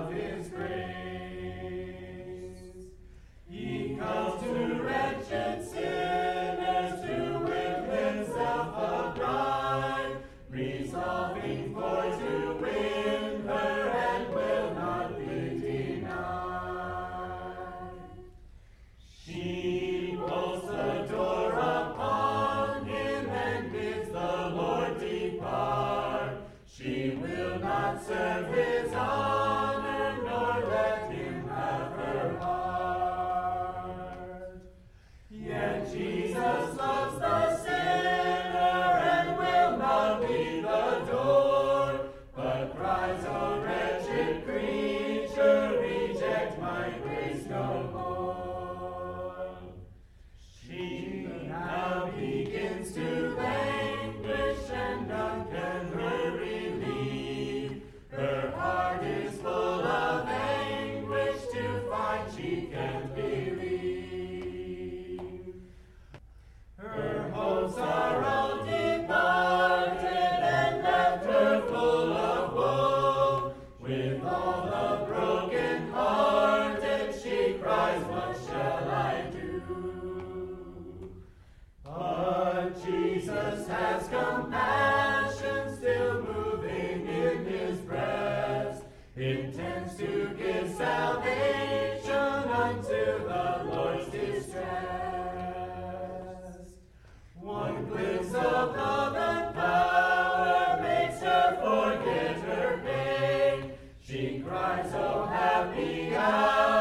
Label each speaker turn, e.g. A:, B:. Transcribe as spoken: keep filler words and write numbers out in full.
A: of his grace. He comes to wretched sinners to win himself a bride, resolving for to win her and will not be denied. She bolts the door upon him and bids the Lord depart. She will not serve his honor, nor let him have her heart. Yet Jesus loves the sinner and will not leave the door, but cries, O wretched creature, reject my grace no more. She now begins to languish, and none can her relieve. Her heart is full of anguish to find she can't believe. Her hopes are all departed and left her full of woe. With all the broken hearted she cries, what shall I do? But Jesus has compassion still moving in his breast, intends to give salvation unto the Lord's distress. One glimpse of love and power makes her forget her pain. She cries, oh happy hour.